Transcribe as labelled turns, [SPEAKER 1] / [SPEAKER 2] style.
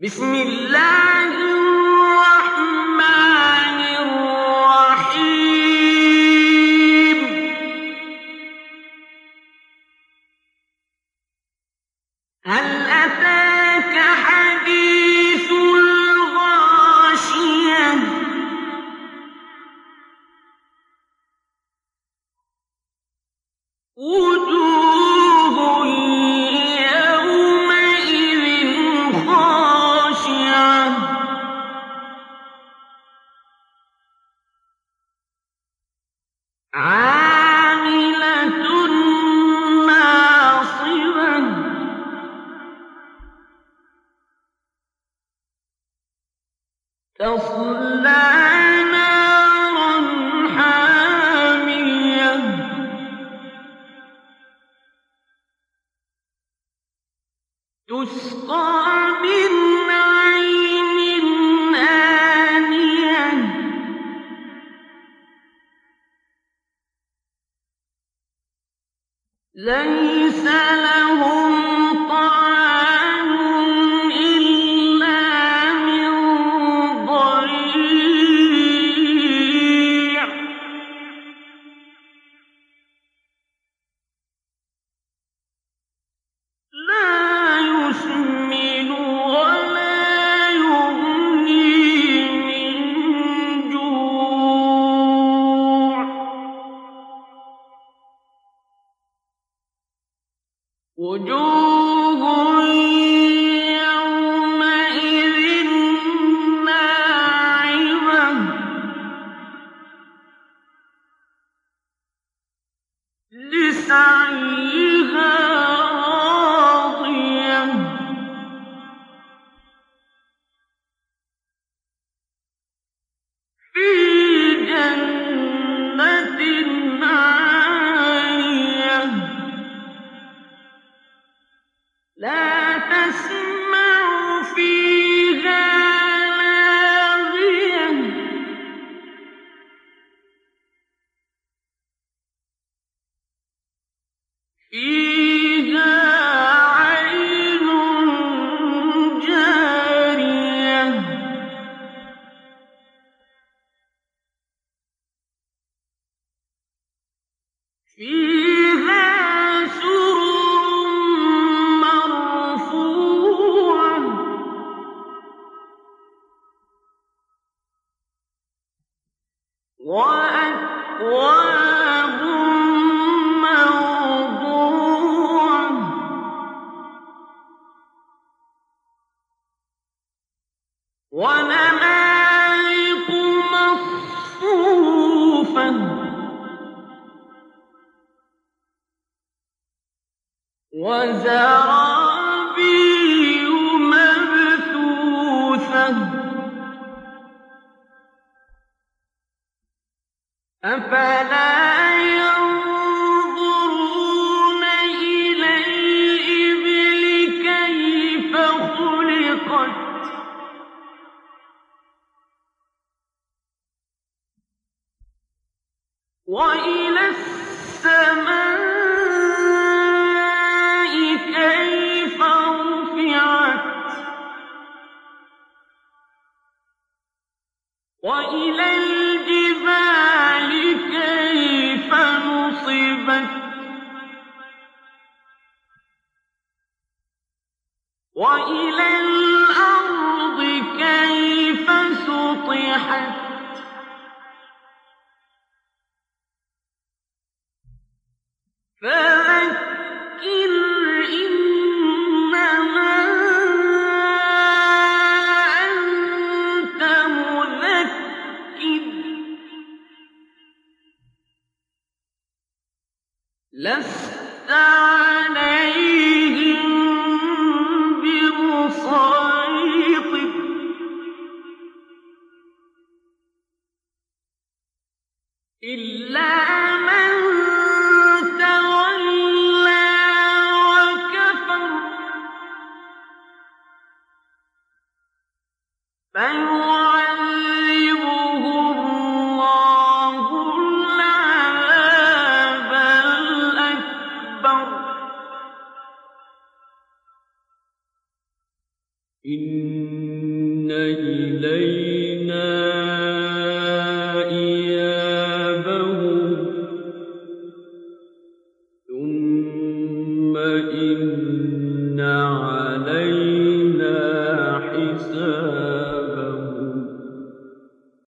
[SPEAKER 1] بسم الله الرحمن الرحيم. هل أتاك حديث الغاشية وجوه يومئذ خاشعة عاملة ناصبة تصلى نارا حامية تسقى من عين آنية ليس لهم طعام إلا من ضريع لا يسمن ولا يغني من جوع وجوه يومئذ ناعمة لسعيها راضية في جنة عالية لا تسمع فيها لاغية فيها عين جارية فيها سرر مرفوعة وأكواب موضوعة ونمارق مصفوفة وزرابي مبثوثة أفلا ينظرون إلى الإبل كيف خلقت وإلى السماء كيف رفعت وإلى الجبال كيف نصبت وإلى الأرض كيف سطحت فذكر إنما أنت مذكر لست عليهم بمسيطر إلا من تولى وكفر فيعذبه الله العذاب الأكبر إن
[SPEAKER 2] إن إلينا إيابهم ثم إن